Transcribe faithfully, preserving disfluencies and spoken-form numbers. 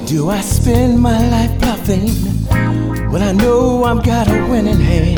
Do I spend my life bluffing when I know I've got a winning hand?